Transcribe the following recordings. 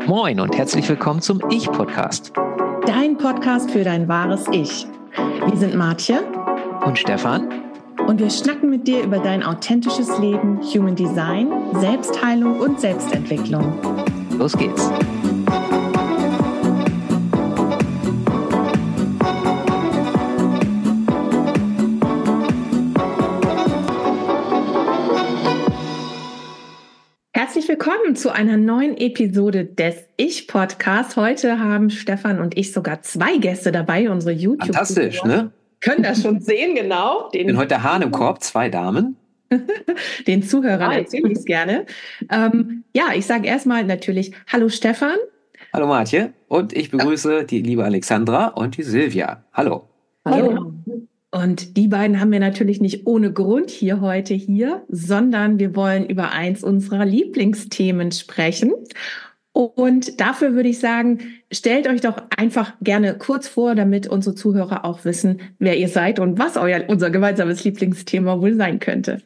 Moin und herzlich willkommen zum Ich-Podcast. Dein Podcast für dein wahres Ich. Wir sind Martje und Stefan und wir schnacken mit dir über dein authentisches Leben, Human Design, Selbstheilung und Selbstentwicklung. Los geht's. Herzlich willkommen zu einer neuen Episode des Ich-Podcasts. Heute haben Stefan und ich sogar 2 Gäste dabei, unsere YouTube. Fantastisch, ne? Können das schon sehen, genau. Ich bin heute der Hahn im Korb, 2 Damen. Den Zuhörern erzähle ich es gerne. Ich sage erstmal natürlich Hallo Stefan. Hallo Martje und ich begrüße die liebe Alexandra und die Silvia. Hallo. Hallo. Und die beiden haben wir natürlich nicht ohne Grund heute hier, sondern wir wollen über eins unserer Lieblingsthemen sprechen. Und dafür würde ich sagen, stellt euch doch einfach gerne kurz vor, damit unsere Zuhörer auch wissen, wer ihr seid und was unser gemeinsames Lieblingsthema wohl sein könnte.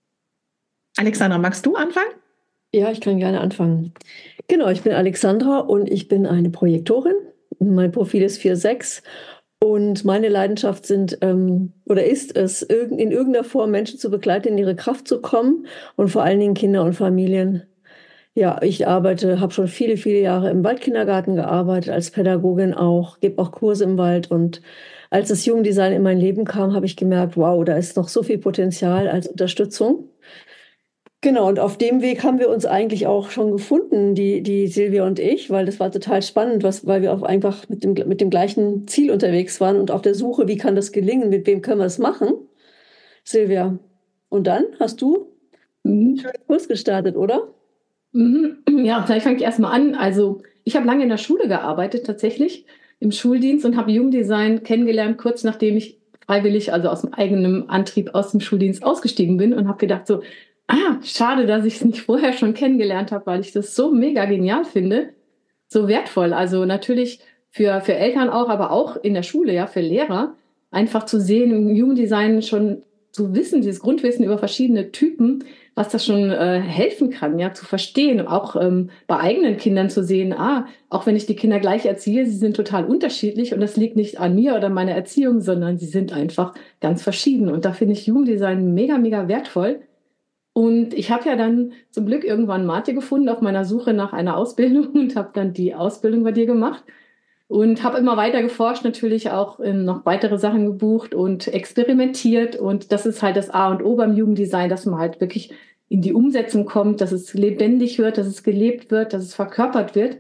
Alexandra, magst du anfangen? Ja, ich kann gerne anfangen. Genau, ich bin Alexandra und ich bin eine Projektorin. Mein Profil ist 4/6 und meine Leidenschaft ist es, in irgendeiner Form Menschen zu begleiten, in ihre Kraft zu kommen und vor allen Dingen Kinder und Familien. Ja, ich habe schon viele, viele Jahre im Waldkindergarten gearbeitet, als Pädagogin auch, gebe auch Kurse im Wald. Und als das Jugenddesign in mein Leben kam, habe ich gemerkt, wow, da ist noch so viel Potenzial als Unterstützung. Genau, und auf dem Weg haben wir uns eigentlich auch schon gefunden, die Silvia und ich, weil das war total spannend, weil wir auch einfach mit dem gleichen Ziel unterwegs waren und auf der Suche, wie kann das gelingen, mit wem können wir es machen. Silvia, und dann hast du einen schönen Kurs gestartet, oder? Ja, vielleicht fange ich erstmal an. Also ich habe lange in der Schule gearbeitet, tatsächlich im Schuldienst und habe Jugenddesign kennengelernt, kurz nachdem ich freiwillig, also aus dem eigenen Antrieb aus dem Schuldienst ausgestiegen bin und habe gedacht so, schade, dass ich es nicht vorher schon kennengelernt habe, weil ich das so mega genial finde, so wertvoll. Also natürlich für Eltern auch, aber auch in der Schule, ja, für Lehrer, einfach zu sehen, im Jugenddesign schon zu wissen, dieses Grundwissen über verschiedene Typen, was das schon helfen kann, ja, zu verstehen, auch bei eigenen Kindern zu sehen, auch wenn ich die Kinder gleich erziehe, sie sind total unterschiedlich und das liegt nicht an mir oder meiner Erziehung, sondern sie sind einfach ganz verschieden. Und da finde ich Jugenddesign mega, mega wertvoll. Und ich habe ja dann zum Glück irgendwann Martje gefunden auf meiner Suche nach einer Ausbildung und habe dann die Ausbildung bei dir gemacht und habe immer weiter geforscht, natürlich auch noch weitere Sachen gebucht und experimentiert. Und das ist halt das A und O beim Jugenddesign, dass man halt wirklich in die Umsetzung kommt, dass es lebendig wird, dass es gelebt wird, dass es verkörpert wird.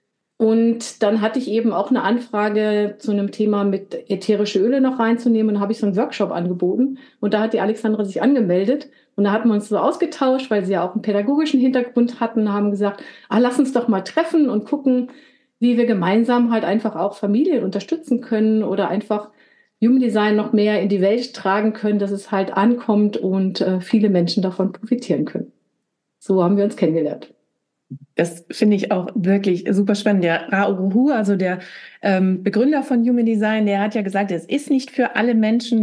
Und dann hatte ich eben auch eine Anfrage zu einem Thema mit ätherische Öle noch reinzunehmen. Und da habe ich so einen Workshop angeboten. Und da hat die Alexandra sich angemeldet. Und da hatten wir uns so ausgetauscht, weil sie ja auch einen pädagogischen Hintergrund hatten, haben gesagt, lass uns doch mal treffen und gucken, wie wir gemeinsam halt einfach auch Familien unterstützen können oder einfach Jugenddesign noch mehr in die Welt tragen können, dass es halt ankommt und viele Menschen davon profitieren können. So haben wir uns kennengelernt. Das finde ich auch wirklich super spannend. Der Ra Uru Hu, also der Begründer von Human Design, der hat ja gesagt, es ist nicht für alle Menschen,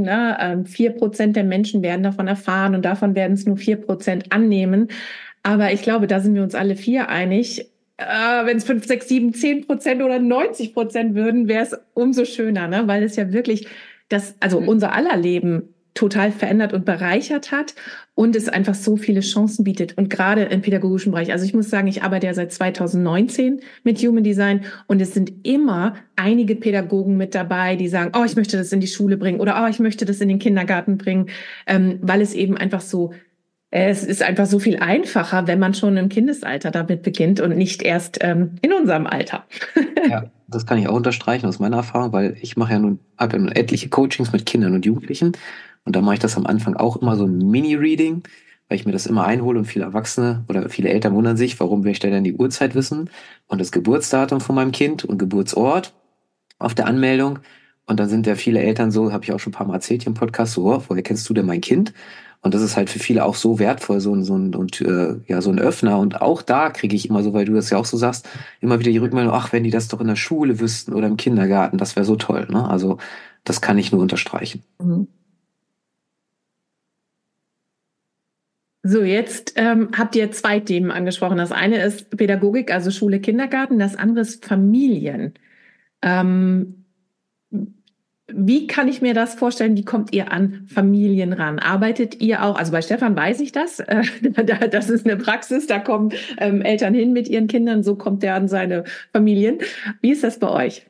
4% der Menschen werden davon erfahren und davon werden es nur 4% annehmen. Aber ich glaube, da sind wir uns alle 4 einig. Wenn es 5, 6, 7, 10% oder 90% würden, wäre es umso schöner, ne? Weil es ja wirklich unser aller Leben total verändert und bereichert hat und es einfach so viele Chancen bietet und gerade im pädagogischen Bereich. Also ich muss sagen, ich arbeite ja seit 2019 mit Human Design und es sind immer einige Pädagogen mit dabei, die sagen, ich möchte das in die Schule bringen oder ich möchte das in den Kindergarten bringen, weil es eben einfach so, es ist einfach so viel einfacher, wenn man schon im Kindesalter damit beginnt und nicht erst in unserem Alter. Ja, das kann ich auch unterstreichen aus meiner Erfahrung, weil ich habe ja nun etliche Coachings mit Kindern und Jugendlichen. Und da mache ich das am Anfang auch immer so ein Mini-Reading, weil ich mir das immer einhole und viele Erwachsene oder viele Eltern wundern sich, warum möchte er denn die Uhrzeit wissen und das Geburtsdatum von meinem Kind und Geburtsort auf der Anmeldung. Und dann sind ja viele Eltern so, habe ich auch schon ein paar Mal erzählt hier im Podcast, so, woher kennst du denn mein Kind? Und das ist halt für viele auch so wertvoll, so ein Öffner. Und auch da kriege ich immer so, weil du das ja auch so sagst, immer wieder die Rückmeldung, wenn die das doch in der Schule wüssten oder im Kindergarten, das wäre so toll, ne? Also das kann ich nur unterstreichen. So, jetzt habt ihr zwei Themen angesprochen. Das eine ist Pädagogik, also Schule, Kindergarten. Das andere ist Familien. Wie kann ich mir das vorstellen? Wie kommt ihr an Familien ran? Arbeitet ihr auch, also bei Stefan weiß ich das, das ist eine Praxis, da kommen Eltern hin mit ihren Kindern, so kommt er an seine Familien. Wie ist das bei euch?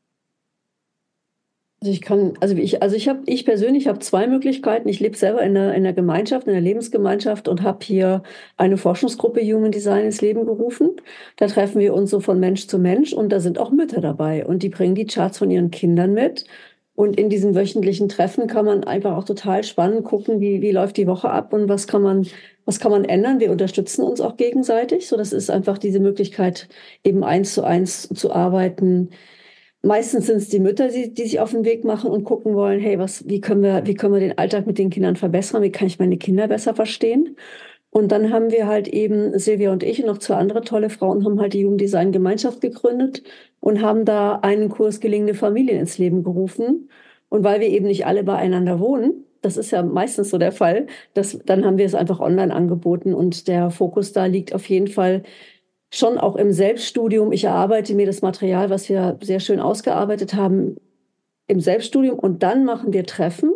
Ich persönlich habe zwei Möglichkeiten. Ich lebe selber in einer Gemeinschaft, in einer Lebensgemeinschaft und habe hier eine Forschungsgruppe Human Design ins Leben gerufen. Da treffen wir uns so von Mensch zu Mensch und da sind auch Mütter dabei und die bringen die Charts von ihren Kindern mit. Und in diesem wöchentlichen Treffen kann man einfach auch total spannend gucken, wie läuft die Woche ab und was kann man ändern. Wir unterstützen uns auch gegenseitig. So, das ist einfach diese Möglichkeit, eben 1:1 zu arbeiten. Meistens sind es die Mütter, die sich auf den Weg machen und gucken wollen, hey, wie können wir den Alltag mit den Kindern verbessern? Wie kann ich meine Kinder besser verstehen? Und dann haben wir halt eben, Silvia und ich und noch zwei andere tolle Frauen, haben halt die Jugenddesign Gemeinschaft gegründet und haben da einen Kurs Gelingende Familien ins Leben gerufen. Und weil wir eben nicht alle beieinander wohnen, das ist ja meistens so der Fall, dann haben wir es einfach online angeboten und der Fokus da liegt auf jeden Fall schon auch im Selbststudium. Ich erarbeite mir das Material, was wir sehr schön ausgearbeitet haben, im Selbststudium und dann machen wir Treffen,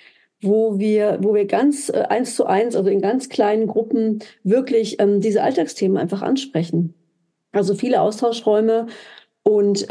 wo wir ganz 1:1, also in ganz kleinen Gruppen wirklich diese Alltagsthemen einfach ansprechen. Also viele Austauschräume und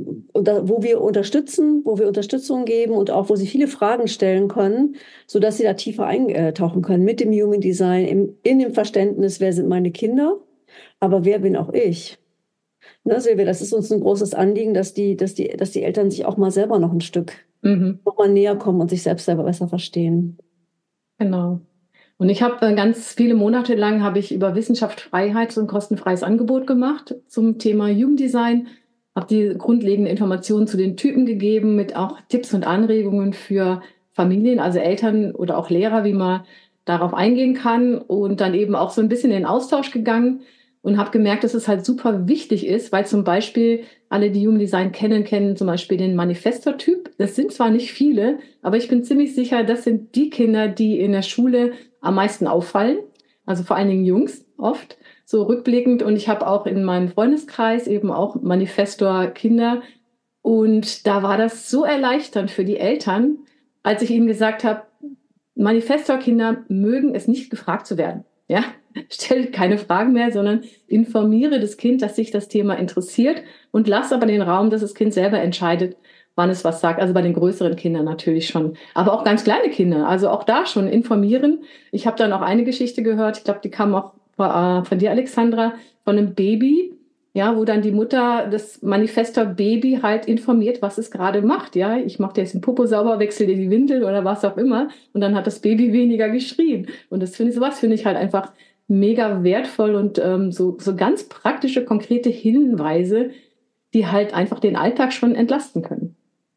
wo wir Unterstützung geben und auch wo sie viele Fragen stellen können, so dass sie da tiefer eintauchen können mit dem Human Design, in dem Verständnis, wer sind meine Kinder? Aber wer bin auch ich? Ne, Silvia, das ist uns ein großes Anliegen, dass die Eltern sich auch mal selber noch ein Stück noch mal näher kommen und sich selbst selber besser verstehen. Genau. Und ich habe ganz viele Monate lang habe ich über Wissenschaft Freiheit so ein kostenfreies Angebot gemacht zum Thema Jugenddesign, habe die grundlegenden Informationen zu den Typen gegeben mit auch Tipps und Anregungen für Familien, also Eltern oder auch Lehrer, wie man darauf eingehen kann und dann eben auch so ein bisschen in den Austausch gegangen und habe gemerkt, dass es halt super wichtig ist, weil zum Beispiel alle, die Human Design kennen zum Beispiel den Manifestor-Typ. Das sind zwar nicht viele, aber ich bin ziemlich sicher, das sind die Kinder, die in der Schule am meisten auffallen. Also vor allen Dingen Jungs oft, so rückblickend. Und ich habe auch in meinem Freundeskreis eben auch Manifestor-Kinder. Und da war das so erleichternd für die Eltern, als ich ihnen gesagt habe, Manifestor-Kinder mögen es nicht, gefragt zu werden. Ja, stell keine Fragen mehr, sondern informiere das Kind, dass sich das Thema interessiert und lass aber den Raum, dass das Kind selber entscheidet, wann es was sagt. Also bei den größeren Kindern natürlich schon, aber auch ganz kleine Kinder, also auch da schon informieren. Ich habe dann auch eine Geschichte gehört, ich glaube, die kam auch von dir, Alexandra, von einem Baby, ja, wo dann die Mutter das Manifestor-Baby halt informiert, was es gerade macht. Ja, ich mache dir jetzt den Popo sauber, wechsle dir die Windel oder was auch immer. Und dann hat das Baby weniger geschrien. Und sowas finde ich halt einfach mega wertvoll und so ganz praktische, konkrete Hinweise, die halt einfach den Alltag schon entlasten können.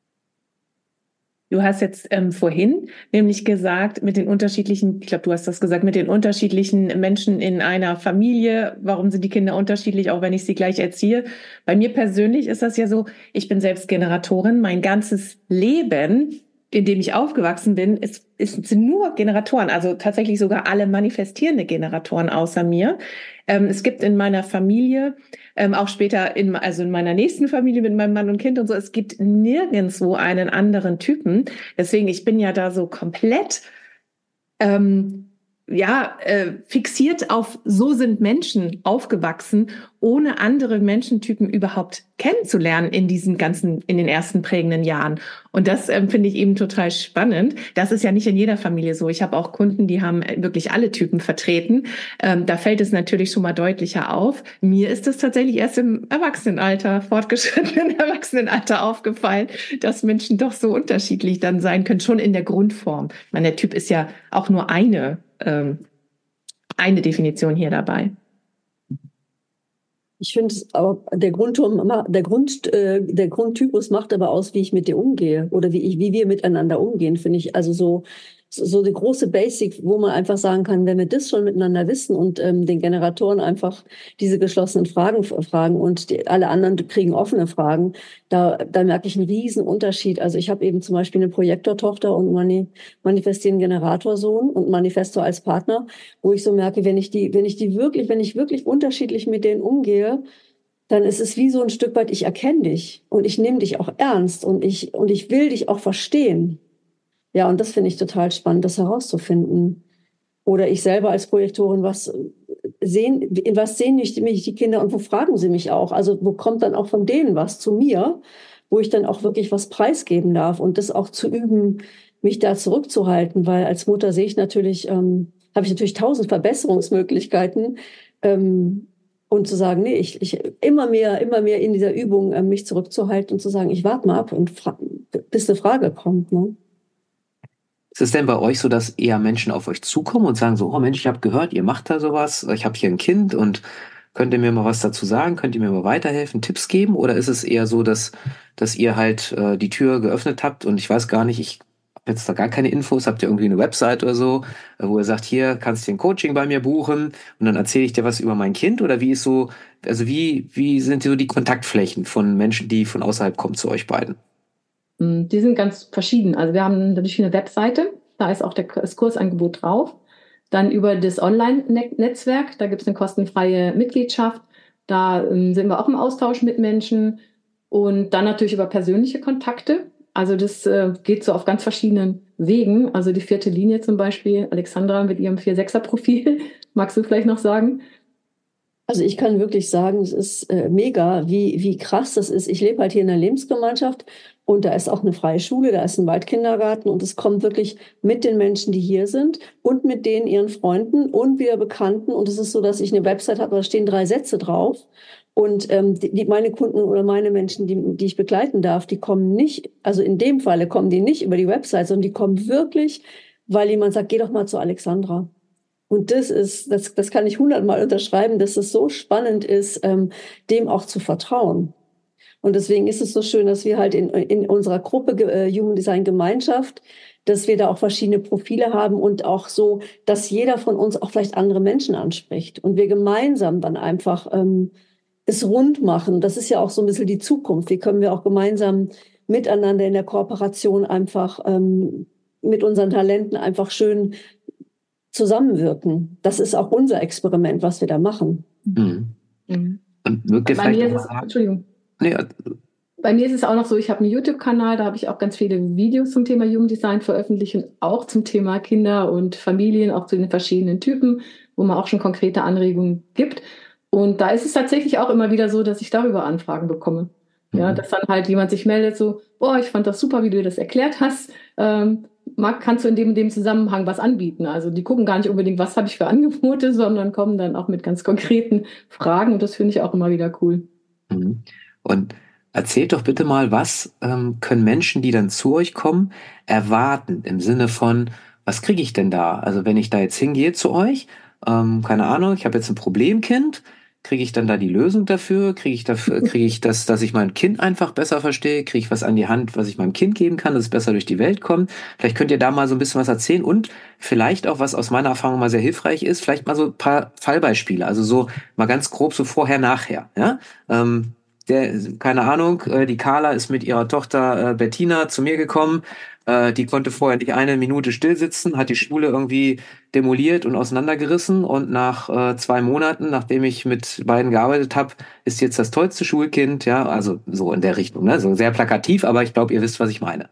Du hast jetzt vorhin nämlich gesagt, mit den unterschiedlichen, ich glaube, du hast das gesagt, mit den unterschiedlichen Menschen in einer Familie, warum sind die Kinder unterschiedlich, auch wenn ich sie gleich erziehe. Bei mir persönlich ist das ja so, ich bin selbst Generatorin, mein ganzes Leben, in dem ich aufgewachsen bin, sind nur Generatoren, also tatsächlich sogar alle manifestierende Generatoren außer mir. Es gibt in meiner Familie, auch später also in meiner nächsten Familie mit meinem Mann und Kind und so, es gibt nirgendwo einen anderen Typen. Deswegen, ich bin ja da so komplett fixiert auf so sind Menschen aufgewachsen, ohne andere Menschentypen überhaupt kennenzulernen in den ersten prägenden Jahren. Und das finde ich eben total spannend. Das ist ja nicht in jeder Familie so. Ich habe auch Kunden, die haben wirklich alle Typen vertreten. Da fällt es natürlich schon mal deutlicher auf. Mir ist es tatsächlich erst im fortgeschrittenen Erwachsenenalter aufgefallen, dass Menschen doch so unterschiedlich dann sein können, schon in der Grundform. Ich meine, der Typ ist ja auch nur eine Definition hier dabei. Ich finde, aber der Grundtypus macht aber aus, wie ich mit dir umgehe oder wie wir miteinander umgehen, finde ich. Also so, so die große Basic, wo man einfach sagen kann, wenn wir das schon miteinander wissen und den Generatoren einfach diese geschlossenen Fragen fragen und alle anderen kriegen offene Fragen, da merke ich einen riesen Unterschied. Also ich habe eben zum Beispiel eine Projektortochter und manifestieren Generatorsohn und Manifestor als Partner, wo ich so merke, wenn ich wirklich unterschiedlich mit denen umgehe, dann ist es wie so ein Stück weit, ich erkenne dich und ich nehme dich auch ernst und ich will dich auch verstehen. Ja, und das finde ich total spannend, das herauszufinden. Oder ich selber als Projektorin, in was sehen mich die Kinder und wo fragen sie mich auch? Also wo kommt dann auch von denen was zu mir, wo ich dann auch wirklich was preisgeben darf und das auch zu üben, mich da zurückzuhalten, weil als Mutter sehe ich natürlich, habe ich natürlich 1000 Verbesserungsmöglichkeiten, und zu sagen, nee, ich immer mehr in dieser Übung, mich zurückzuhalten und zu sagen, ich warte mal ab und bis eine Frage kommt, ne? Ist es denn bei euch so, dass eher Menschen auf euch zukommen und sagen so, oh Mensch, ich habe gehört, ihr macht da sowas, ich habe hier ein Kind und könnt ihr mir mal was dazu sagen, könnt ihr mir mal weiterhelfen, Tipps geben? Oder ist es eher so, dass ihr halt die Tür geöffnet habt und ich weiß gar nicht, ich habe jetzt da gar keine Infos, habt ihr irgendwie eine Website oder so, wo ihr sagt, hier kannst du ein Coaching bei mir buchen und dann erzähle ich dir was über mein Kind? Oder wie ist so, also wie sind so die Kontaktflächen von Menschen, die von außerhalb kommen zu euch beiden? Die sind ganz verschieden. Also wir haben natürlich eine Webseite, da ist auch das Kursangebot drauf. Dann über das Online-Netzwerk, da gibt es eine kostenfreie Mitgliedschaft. Da sind wir auch im Austausch mit Menschen. Und dann natürlich über persönliche Kontakte. Also das geht so auf ganz verschiedenen Wegen. Also die 4. Linie zum Beispiel, Alexandra mit ihrem 4-6er-Profil. Magst du vielleicht noch sagen? Also ich kann wirklich sagen, es ist mega, wie krass das ist. Ich lebe halt hier in einer Lebensgemeinschaft und da ist auch eine freie Schule, da ist ein Waldkindergarten und es kommt wirklich mit den Menschen, die hier sind und mit denen ihren Freunden und wieder Bekannten. Und es ist so, dass ich eine Website habe, da stehen 3 Sätze drauf. Und meine Kunden oder meine Menschen, die ich begleiten darf, die kommen nicht, also in dem Falle kommen die nicht über die Website, sondern die kommen wirklich, weil jemand sagt, geh doch mal zu Alexandra. Und das kann ich 100-mal unterschreiben, dass es so spannend ist, dem auch zu vertrauen. Und deswegen ist es so schön, dass wir halt in unserer Gruppe Human Design Gemeinschaft, dass wir da auch verschiedene Profile haben und auch so, dass jeder von uns auch vielleicht andere Menschen anspricht und wir gemeinsam dann einfach es rund machen. Das ist ja auch so ein bisschen die Zukunft. Wie können wir auch gemeinsam miteinander in der Kooperation einfach mit unseren Talenten einfach schön zusammenwirken. Das ist auch unser Experiment, was wir da machen. Mhm. Und mögt ihr Bei mir vielleicht ist es, Entschuldigung. Nee, Bei mir ist es auch noch so, ich habe einen YouTube-Kanal, da habe ich auch ganz viele Videos zum Thema Jugenddesign veröffentlicht und auch zum Thema Kinder und Familien, auch zu den verschiedenen Typen, wo man auch schon konkrete Anregungen gibt. Und da ist es tatsächlich auch immer wieder so, dass ich darüber Anfragen bekomme. Ja, dass dann halt jemand sich meldet, so, boah, ich fand das super, wie du das erklärt hast. Kannst du in dem Zusammenhang was anbieten? Also die gucken gar nicht unbedingt, was habe ich für Angebote, sondern kommen dann auch mit ganz konkreten Fragen und das finde ich auch immer wieder cool. Und erzählt doch bitte mal, was können Menschen, die dann zu euch kommen, erwarten im Sinne von, was kriege ich denn da? Also wenn ich da jetzt hingehe zu euch, keine Ahnung, ich habe jetzt ein Problemkind, kriege ich dann da die Lösung dafür? Kriege ich das, dass ich mein Kind einfach besser verstehe? Kriege ich was an die Hand, was ich meinem Kind geben kann, dass es besser durch die Welt kommt? Vielleicht könnt ihr da mal so ein bisschen was erzählen und vielleicht auch, was aus meiner Erfahrung mal sehr hilfreich ist, vielleicht mal so ein paar Fallbeispiele, also so mal ganz grob so vorher, nachher, ja? Keine Ahnung, die Carla ist mit ihrer Tochter Bettina zu mir gekommen. Die konnte vorher nicht eine Minute still sitzen, hat die Schule irgendwie demoliert und auseinandergerissen. Und nach 2 Monaten, nachdem ich mit beiden gearbeitet habe, ist jetzt das tollste Schulkind. Ja, also so in der Richtung, ne? So sehr plakativ, aber ich glaube, ihr wisst, was ich meine.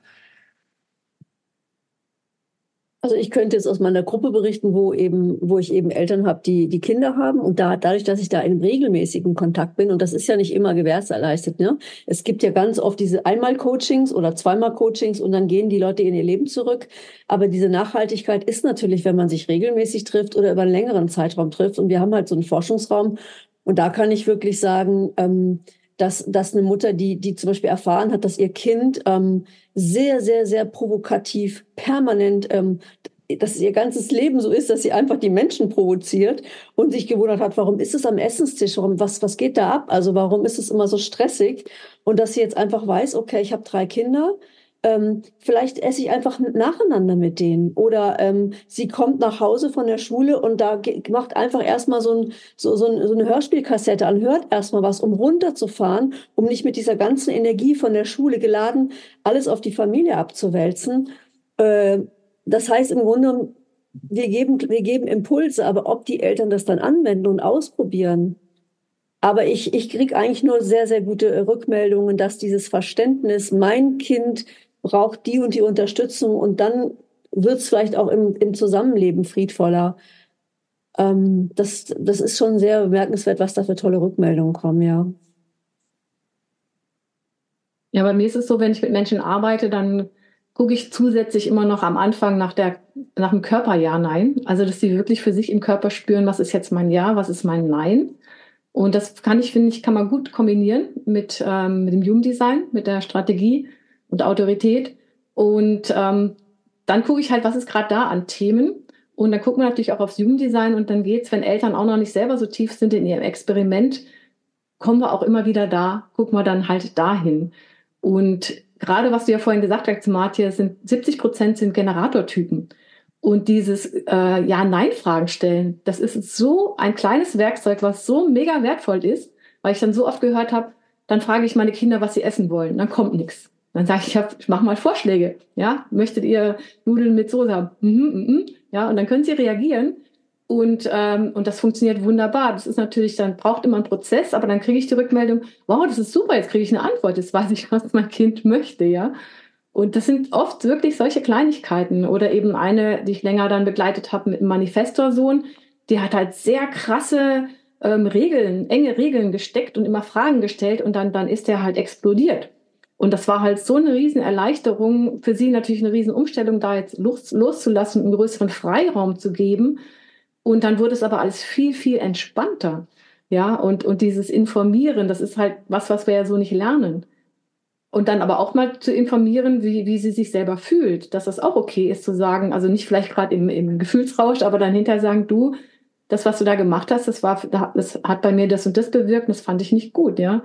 Also ich könnte jetzt aus meiner Gruppe berichten, wo ich eben Eltern habe, die Kinder haben und dadurch, dass ich da in regelmäßigen Kontakt bin und das ist ja nicht immer gewährleistet, ne? Es gibt ja ganz oft diese Einmal-Coachings oder Zweimal-Coachings und dann gehen die Leute in ihr Leben zurück. Aber diese Nachhaltigkeit ist natürlich, wenn man sich regelmäßig trifft oder über einen längeren Zeitraum trifft und wir haben halt so einen Forschungsraum und da kann ich wirklich sagen, dass eine Mutter, die zum Beispiel erfahren hat, dass ihr Kind sehr, sehr, sehr provokativ, permanent, dass ihr ganzes Leben so ist, dass sie einfach die Menschen provoziert und sich gewundert hat, warum ist es am Essenstisch, was geht da ab? Also warum ist es immer so stressig? Und dass sie jetzt einfach weiß, okay, ich habe 3 Kinder, Vielleicht esse ich einfach nacheinander mit denen. Oder sie kommt nach Hause von der Schule und da macht einfach erstmal so eine Hörspielkassette an, hört erstmal was, um runterzufahren, um nicht mit dieser ganzen Energie von der Schule geladen alles auf die Familie abzuwälzen. Das heißt im Grunde, wir geben Impulse, aber ob die Eltern das dann anwenden und ausprobieren. Aber ich kriege eigentlich nur sehr, sehr gute Rückmeldungen, dass dieses Verständnis, mein Kind braucht die und die Unterstützung und dann wird es vielleicht auch im Zusammenleben friedvoller. Das ist schon sehr bemerkenswert, was da für tolle Rückmeldungen kommen, ja. Ja, bei mir ist es so, wenn ich mit Menschen arbeite, dann gucke ich zusätzlich immer noch am Anfang nach dem Körper-Ja-Nein. Also, dass sie wirklich für sich im Körper spüren, was ist jetzt mein Ja, was ist mein Nein. Und das finde ich, kann man gut kombinieren mit dem Human Design, mit der Strategie und Autorität. Und dann gucke ich halt, was ist gerade da an Themen. Und dann gucken wir natürlich auch aufs Human Design. Und dann geht's, wenn Eltern auch noch nicht selber so tief sind in ihrem Experiment, kommen wir auch immer wieder gucken wir dann halt dahin. Und gerade, was du ja vorhin gesagt hast, Matthias, 70% sind Generatortypen. Und dieses Ja-Nein-Fragen stellen, das ist so ein kleines Werkzeug, was so mega wertvoll ist, weil ich dann so oft gehört habe, dann frage ich meine Kinder, was sie essen wollen, dann kommt nichts. Dann sage ich mache mal Vorschläge. Ja, möchtet ihr Nudeln mit Soße haben? Ja, und dann können sie reagieren. Und das funktioniert wunderbar. Das ist natürlich, dann braucht immer einen Prozess, aber dann kriege ich die Rückmeldung, wow, das ist super, jetzt kriege ich eine Antwort, jetzt weiß ich, was mein Kind möchte, ja. Und das sind oft wirklich solche Kleinigkeiten. Oder eben eine, die ich länger dann begleitet habe mit einem Manifestorsohn, die hat halt sehr krasse enge Regeln gesteckt und immer Fragen gestellt und dann ist der halt explodiert. Und das war halt so eine riesen Erleichterung, für sie natürlich eine riesen Umstellung, da jetzt loszulassen, einen größeren Freiraum zu geben. Und dann wurde es aber alles viel, viel entspannter. Ja, und dieses Informieren, das ist halt was wir ja so nicht lernen. Und dann aber auch mal zu informieren, wie sie sich selber fühlt, dass das auch okay ist zu sagen, also nicht vielleicht gerade im Gefühlsrausch, aber dann hinterher sagen, du, das, was du da gemacht hast, das hat bei mir das und das bewirkt, das fand ich nicht gut, ja.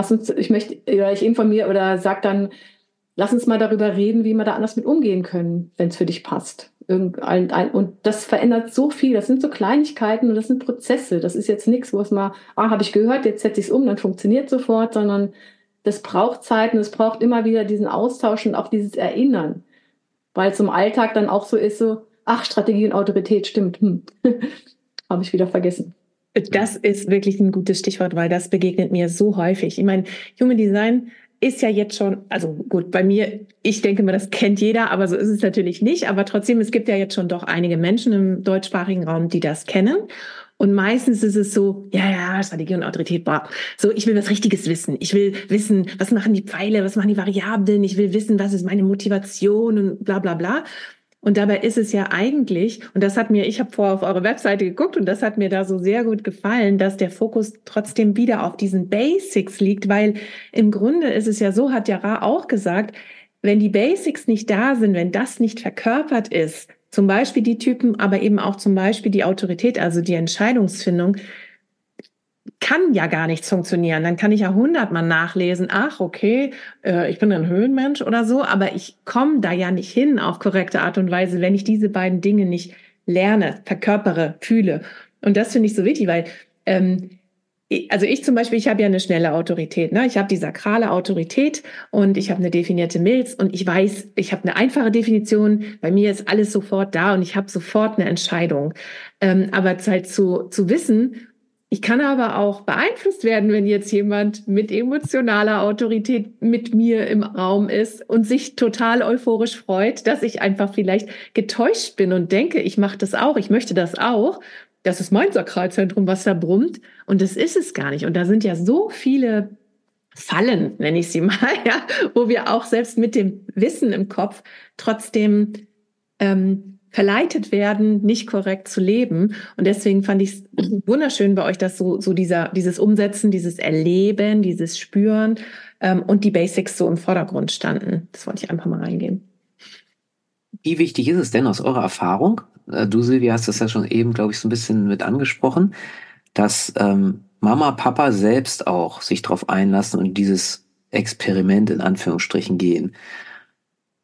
Ich informiere oder sag dann, lass uns mal darüber reden, wie wir da anders mit umgehen können, wenn es für dich passt. Und das verändert so viel, das sind so Kleinigkeiten und das sind Prozesse, das ist jetzt nichts, wo es mal, habe ich gehört, jetzt setze ich es um, dann funktioniert sofort, sondern das braucht Zeit und es braucht immer wieder diesen Austausch und auch dieses Erinnern, weil es im Alltag dann auch so ist, so, ach, Strategie und Autorität, stimmt, habe ich wieder vergessen. Das ist wirklich ein gutes Stichwort, weil das begegnet mir so häufig. Ich meine, Human Design ist ja jetzt schon, also gut, bei mir, ich denke mal, das kennt jeder, aber so ist es natürlich nicht. Aber trotzdem, es gibt ja jetzt schon doch einige Menschen im deutschsprachigen Raum, die das kennen. Und meistens ist es so, ja, Strategie und Autorität, boah, so, ich will was Richtiges wissen. Ich will wissen, was machen die Pfeile, was machen die Variablen. Ich will wissen, was ist meine Motivation und bla, bla, bla. Und dabei ist es ja eigentlich, und ich habe vorher auf eure Webseite geguckt und das hat mir da so sehr gut gefallen, dass der Fokus trotzdem wieder auf diesen Basics liegt, weil im Grunde ist es ja so, hat ja Ra auch gesagt, wenn die Basics nicht da sind, wenn das nicht verkörpert ist, zum Beispiel die Typen, aber eben auch zum Beispiel die Autorität, also die Entscheidungsfindung, kann ja gar nichts funktionieren. Dann kann ich ja 100-mal nachlesen, ach, okay, ich bin ein Höhenmensch oder so, aber ich komme da ja nicht hin auf korrekte Art und Weise, wenn ich diese beiden Dinge nicht lerne, verkörpere, fühle. Und das finde ich so wichtig, weil also ich zum Beispiel, ich habe ja eine schnelle Autorität, ne? Ich habe die sakrale Autorität und ich habe eine definierte Milz und ich weiß, ich habe eine einfache Definition, bei mir ist alles sofort da und ich habe sofort eine Entscheidung. Aber halt zu wissen, ich kann aber auch beeinflusst werden, wenn jetzt jemand mit emotionaler Autorität mit mir im Raum ist und sich total euphorisch freut, dass ich einfach vielleicht getäuscht bin und denke, ich mache das auch, ich möchte das auch. Das ist mein Sakralzentrum, was da brummt. Und das ist es gar nicht. Und da sind ja so viele Fallen, nenne ich sie mal, ja, wo wir auch selbst mit dem Wissen im Kopf trotzdem verleitet werden, nicht korrekt zu leben. Und deswegen fand ich es wunderschön bei euch, dass so dieses Umsetzen, dieses Erleben, dieses Spüren und die Basics so im Vordergrund standen. Das wollte ich einfach mal reingeben. Wie wichtig ist es denn aus eurer Erfahrung? Du, Silvia, hast das ja schon eben, glaube ich, so ein bisschen mit angesprochen, dass Mama, Papa selbst auch sich darauf einlassen und dieses Experiment in Anführungsstrichen gehen.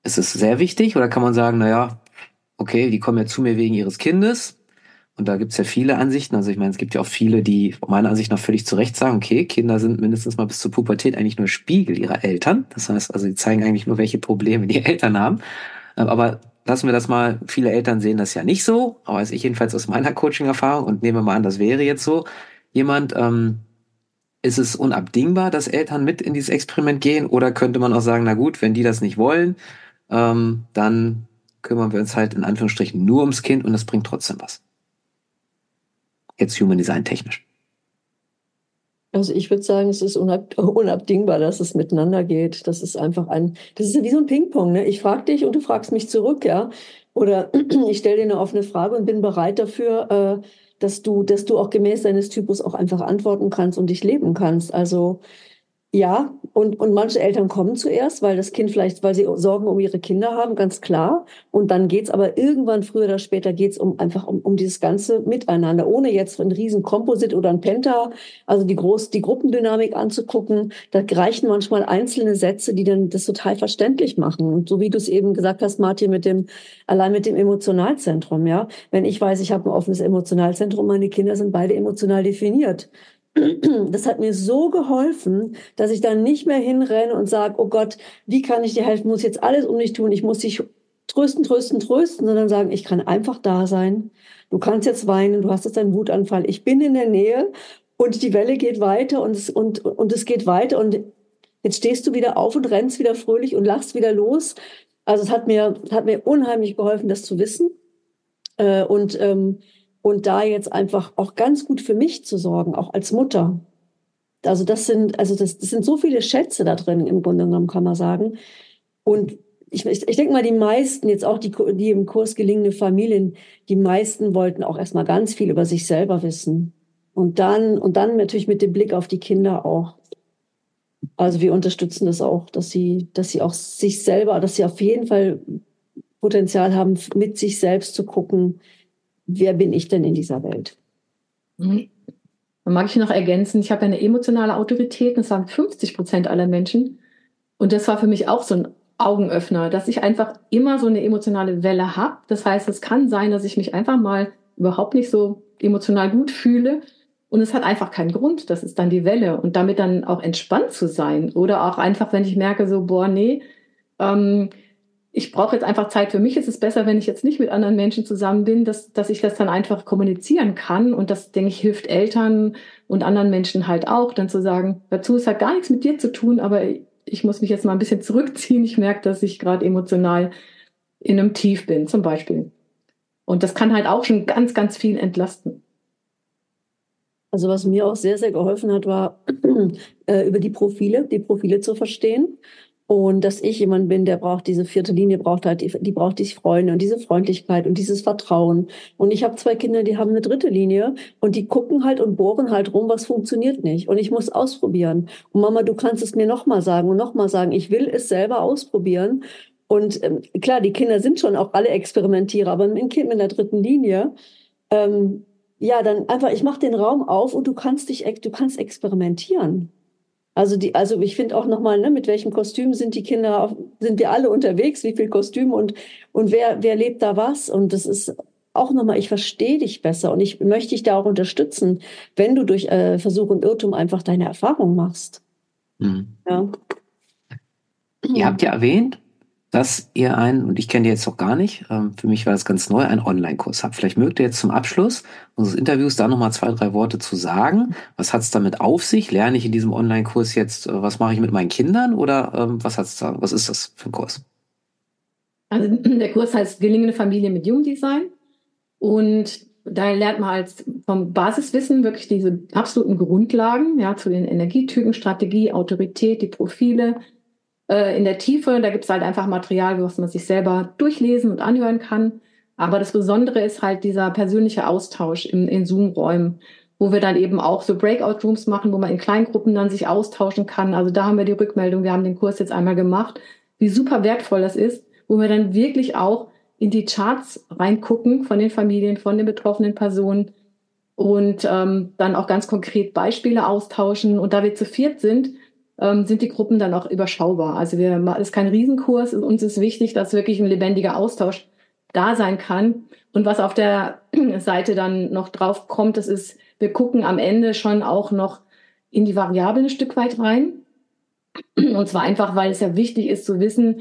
Ist es sehr wichtig oder kann man sagen, naja, okay, die kommen ja zu mir wegen ihres Kindes und da gibt's ja viele Ansichten. Also ich meine, es gibt ja auch viele, die meiner Ansicht nach völlig zu Recht sagen, okay, Kinder sind mindestens mal bis zur Pubertät eigentlich nur Spiegel ihrer Eltern. Das heißt, also die zeigen eigentlich nur, welche Probleme die Eltern haben. Aber lassen wir das mal, viele Eltern sehen das ja nicht so, aber als ich jedenfalls aus meiner Coaching-Erfahrung und nehmen wir mal an, das wäre jetzt so, jemand, ist es unabdingbar, dass Eltern mit in dieses Experiment gehen oder könnte man auch sagen, na gut, wenn die das nicht wollen, dann kümmern wir uns halt in Anführungsstrichen nur ums Kind und das bringt trotzdem was. Jetzt Human Design technisch. Also ich würde sagen, es ist unabdingbar, dass es miteinander geht. Das ist einfach das ist ja wie so ein Ping-Pong, ne? Ich frage dich und du fragst mich zurück, ja. Oder ich stelle dir eine offene Frage und bin bereit dafür, dass du auch gemäß deines Typus auch einfach antworten kannst und dich leben kannst. Also ja, und manche Eltern kommen zuerst, weil das Kind vielleicht, weil sie Sorgen um ihre Kinder haben, ganz klar. Und dann geht's aber irgendwann, früher oder später, geht's um dieses ganze Miteinander, ohne jetzt ein riesen Composite oder ein Penta, also die Gruppendynamik anzugucken. Da reichen manchmal einzelne Sätze, die dann das total verständlich machen. Und so wie du es eben gesagt hast, Martin, allein mit dem Emotionalzentrum, ja. Wenn ich weiß, ich habe ein offenes Emotionalzentrum, meine Kinder sind beide emotional definiert. Das hat mir so geholfen, dass ich dann nicht mehr hinrenne und sage, oh Gott, wie kann ich dir helfen? Muss jetzt alles um dich tun? Ich muss dich trösten, trösten, trösten, sondern sagen, ich kann einfach da sein. Du kannst jetzt weinen, du hast jetzt einen Wutanfall. Ich bin in der Nähe und die Welle geht weiter und es geht weiter und jetzt stehst du wieder auf und rennst wieder fröhlich und lachst wieder los. Also es hat mir unheimlich geholfen, das zu wissen. Und da jetzt einfach auch ganz gut für mich zu sorgen, auch als Mutter. Also das sind so viele Schätze da drin, im Grunde genommen, kann man sagen. Und ich denke mal, die meisten, jetzt auch die im Kurs gelingende Familien, die meisten wollten auch erstmal ganz viel über sich selber wissen. Und dann natürlich mit dem Blick auf die Kinder auch. Also wir unterstützen das auch, dass sie auch sich selber, dass sie auf jeden Fall Potenzial haben, mit sich selbst zu gucken, wer bin ich denn in dieser Welt? Dann mag ich noch ergänzen, ich habe eine emotionale Autorität, das sagen 50% aller Menschen. Und das war für mich auch so ein Augenöffner, dass ich einfach immer so eine emotionale Welle habe. Das heißt, es kann sein, dass ich mich einfach mal überhaupt nicht so emotional gut fühle. Und es hat einfach keinen Grund, das ist dann die Welle. Und damit dann auch entspannt zu sein. Oder auch einfach, wenn ich merke, so, boah, nee, ich brauche jetzt einfach Zeit für mich. Es ist besser, wenn ich jetzt nicht mit anderen Menschen zusammen bin, dass ich das dann einfach kommunizieren kann. Und das, denke ich, hilft Eltern und anderen Menschen halt auch, dann zu sagen, dazu, es hat gar nichts mit dir zu tun, aber ich muss mich jetzt mal ein bisschen zurückziehen. Ich merke, dass ich gerade emotional in einem Tief bin, zum Beispiel. Und das kann halt auch schon ganz, ganz viel entlasten. Also was mir auch sehr, sehr geholfen hat, war über die Profile zu verstehen. Und dass ich jemand bin, der braucht diese vierte Linie, die braucht die Freunde und diese Freundlichkeit und dieses Vertrauen. Und ich habe 2 Kinder, die haben eine dritte Linie und die gucken halt und bohren halt rum, was funktioniert nicht. Und ich muss ausprobieren. Und Mama, du kannst es mir nochmal sagen und nochmal sagen. Ich will es selber ausprobieren. Und klar, die Kinder sind schon auch alle Experimentierer, aber ein Kind mit einer dritten Linie, ja, dann einfach, ich mache den Raum auf und du kannst experimentieren. Also ich finde auch nochmal, ne, mit welchem Kostüm sind wir alle unterwegs, wie viel Kostüm und wer lebt da was? Und das ist auch nochmal, ich verstehe dich besser und ich möchte dich da auch unterstützen, wenn du durch Versuch und Irrtum einfach deine Erfahrung machst. Mhm. Ja. Ihr habt ja erwähnt, dass ihr und ich kenne die jetzt noch gar nicht, für mich war das ganz neu, einen Online-Kurs habt. Vielleicht mögt ihr jetzt zum Abschluss unseres Interviews da nochmal 2, 3 Worte zu sagen. Was hat es damit auf sich? Lerne ich in diesem Online-Kurs jetzt, was mache ich mit meinen Kindern oder was ist das für ein Kurs? Also der Kurs heißt Gelingende Familie mit Human Design. Und da lernt man als vom Basiswissen wirklich diese absoluten Grundlagen, ja, zu den Energietypen, Strategie, Autorität, die Profile. In der Tiefe, da gibt es halt einfach Material, was man sich selber durchlesen und anhören kann. Aber das Besondere ist halt dieser persönliche Austausch in Zoom-Räumen, wo wir dann eben auch so Breakout-Rooms machen, wo man in Kleingruppen dann sich austauschen kann. Also da haben wir die Rückmeldung, wir haben den Kurs jetzt einmal gemacht, wie super wertvoll das ist, wo wir dann wirklich auch in die Charts reingucken von den Familien, von den betroffenen Personen und dann auch ganz konkret Beispiele austauschen. Und da wir zu 4 sind, sind die Gruppen dann auch überschaubar. Also das ist kein Riesenkurs. Uns ist wichtig, dass wirklich ein lebendiger Austausch da sein kann. Und was auf der Seite dann noch drauf kommt, das ist, wir gucken am Ende schon auch noch in die Variablen ein Stück weit rein. Und zwar einfach, weil es ja wichtig ist zu wissen,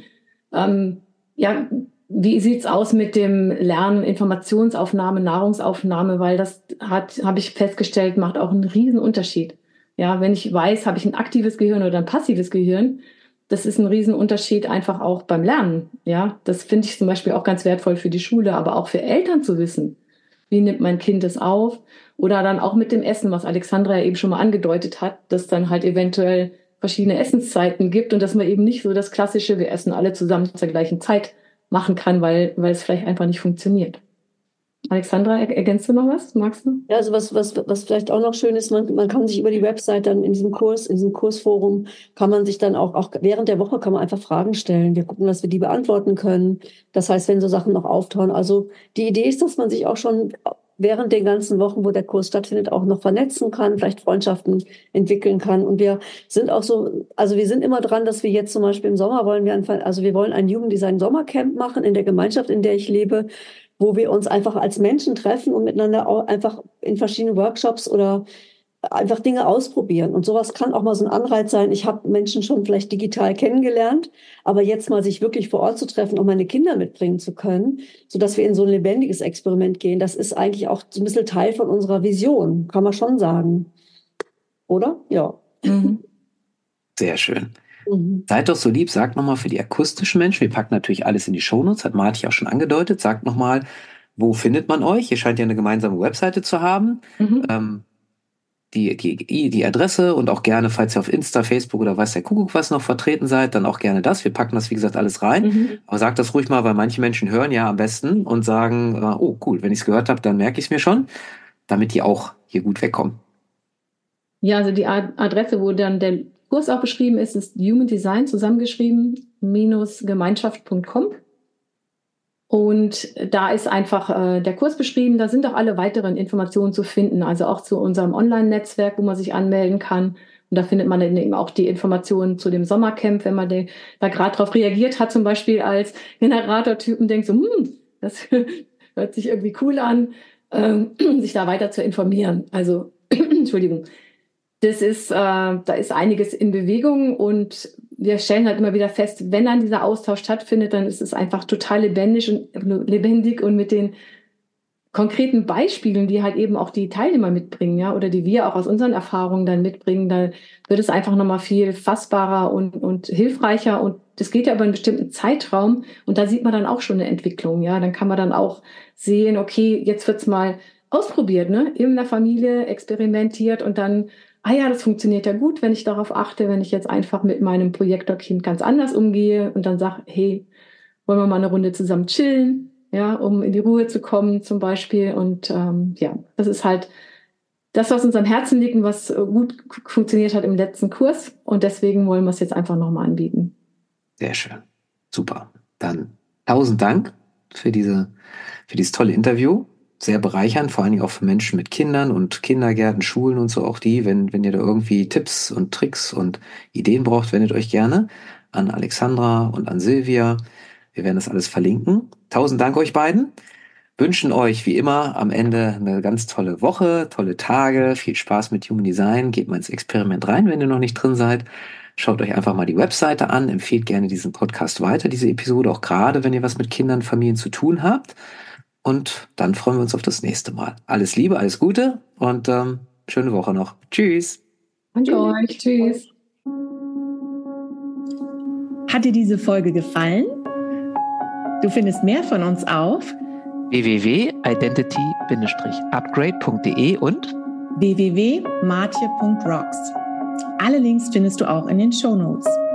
wie sieht's aus mit dem Lernen, Informationsaufnahme, Nahrungsaufnahme, weil das habe ich festgestellt, macht auch einen riesen Unterschied. Ja, wenn ich weiß, habe ich ein aktives Gehirn oder ein passives Gehirn, das ist ein Riesenunterschied einfach auch beim Lernen. Ja, das finde ich zum Beispiel auch ganz wertvoll für die Schule, aber auch für Eltern zu wissen. Wie nimmt mein Kind es auf? Oder dann auch mit dem Essen, was Alexandra ja eben schon mal angedeutet hat, dass dann halt eventuell verschiedene Essenszeiten gibt und dass man eben nicht so das klassische, wir essen alle zusammen zur gleichen Zeit machen kann, weil es vielleicht einfach nicht funktioniert. Alexandra, ergänzt du noch was? Magst du? Ja, also was vielleicht auch noch schön ist, man kann sich über die Website dann in diesem Kursforum, kann man sich dann auch während der Woche kann man einfach Fragen stellen. Wir gucken, dass wir die beantworten können. Das heißt, wenn so Sachen noch auftauchen. Also die Idee ist, dass man sich auch schon während den ganzen Wochen, wo der Kurs stattfindet, auch noch vernetzen kann, vielleicht Freundschaften entwickeln kann. Und wir sind auch so, also wir sind immer dran, dass wir jetzt zum Beispiel im Sommer wir wollen ein Jugenddesign Sommercamp machen in der Gemeinschaft, in der ich lebe, wo wir uns einfach als Menschen treffen und miteinander auch einfach in verschiedenen Workshops oder einfach Dinge ausprobieren. Und sowas kann auch mal so ein Anreiz sein. Ich habe Menschen schon vielleicht digital kennengelernt, aber jetzt mal sich wirklich vor Ort zu treffen, um meine Kinder mitbringen zu können, sodass wir in so ein lebendiges Experiment gehen, das ist eigentlich auch so ein bisschen Teil von unserer Vision, kann man schon sagen. Oder? Ja. Sehr schön. Seid doch so lieb, sagt nochmal für die akustischen Menschen, wir packen natürlich alles in die Shownotes, hat Marti auch schon angedeutet, sagt nochmal, wo findet man euch? Ihr scheint ja eine gemeinsame Webseite zu haben. Die Adresse und auch gerne, falls ihr auf Insta, Facebook oder weiß der Kuckuck was noch vertreten seid, dann auch gerne das. Wir packen das, wie gesagt, alles rein. Aber sagt das ruhig mal, weil manche Menschen hören ja am besten und sagen, oh cool, wenn ich es gehört habe, dann merke ich es mir schon, damit die auch hier gut wegkommen. Ja, also die Adresse, wo dann der Kurs auch beschrieben ist, ist Human Design zusammengeschrieben -gemeinschaft.com. Und da ist einfach der Kurs beschrieben. Da sind auch alle weiteren Informationen zu finden, also auch zu unserem Online-Netzwerk, wo man sich anmelden kann. Und da findet man dann eben auch die Informationen zu dem Sommercamp, wenn man da gerade drauf reagiert hat, zum Beispiel als Generatortypen denkt so, das hört sich irgendwie cool an, sich da weiter zu informieren. Also, Entschuldigung. Da ist einiges in Bewegung und wir stellen halt immer wieder fest, wenn dann dieser Austausch stattfindet, dann ist es einfach total lebendig und mit den konkreten Beispielen, die halt eben auch die Teilnehmer mitbringen, ja, oder die wir auch aus unseren Erfahrungen dann mitbringen, da wird es einfach nochmal viel fassbarer und hilfreicher und das geht ja über einen bestimmten Zeitraum und da sieht man dann auch schon eine Entwicklung, ja, dann kann man dann auch sehen, okay, jetzt wird's mal ausprobiert, ne, in der Familie experimentiert und dann ja, das funktioniert ja gut, wenn ich darauf achte, wenn ich jetzt einfach mit meinem Projektorkind ganz anders umgehe und dann sage, hey, wollen wir mal eine Runde zusammen chillen, ja, um in die Ruhe zu kommen zum Beispiel. Und das ist halt das, was uns am Herzen liegt und was gut funktioniert hat im letzten Kurs. Und deswegen wollen wir es jetzt einfach nochmal anbieten. Sehr schön. Super. Dann 1000 Dank für dieses tolle Interview. Sehr bereichernd, vor allen Dingen auch für Menschen mit Kindern und Kindergärten, Schulen und so auch die. Wenn ihr da irgendwie Tipps und Tricks und Ideen braucht, wendet euch gerne an Alexandra und an Silvia. Wir werden das alles verlinken. 1000 Dank euch beiden. Wünschen euch wie immer am Ende eine ganz tolle Woche, tolle Tage, viel Spaß mit Human Design. Geht mal ins Experiment rein, wenn ihr noch nicht drin seid. Schaut euch einfach mal die Webseite an, empfehlt gerne diesen Podcast weiter, diese Episode, auch gerade wenn ihr was mit Kindern, Familien zu tun habt. Und dann freuen wir uns auf das nächste Mal. Alles Liebe, alles Gute und schöne Woche noch. Tschüss. Danke euch. Tschüss. Hat dir diese Folge gefallen? Du findest mehr von uns auf www.identity-upgrade.de und www.martje.rocks. Alle Links findest du auch in den Shownotes.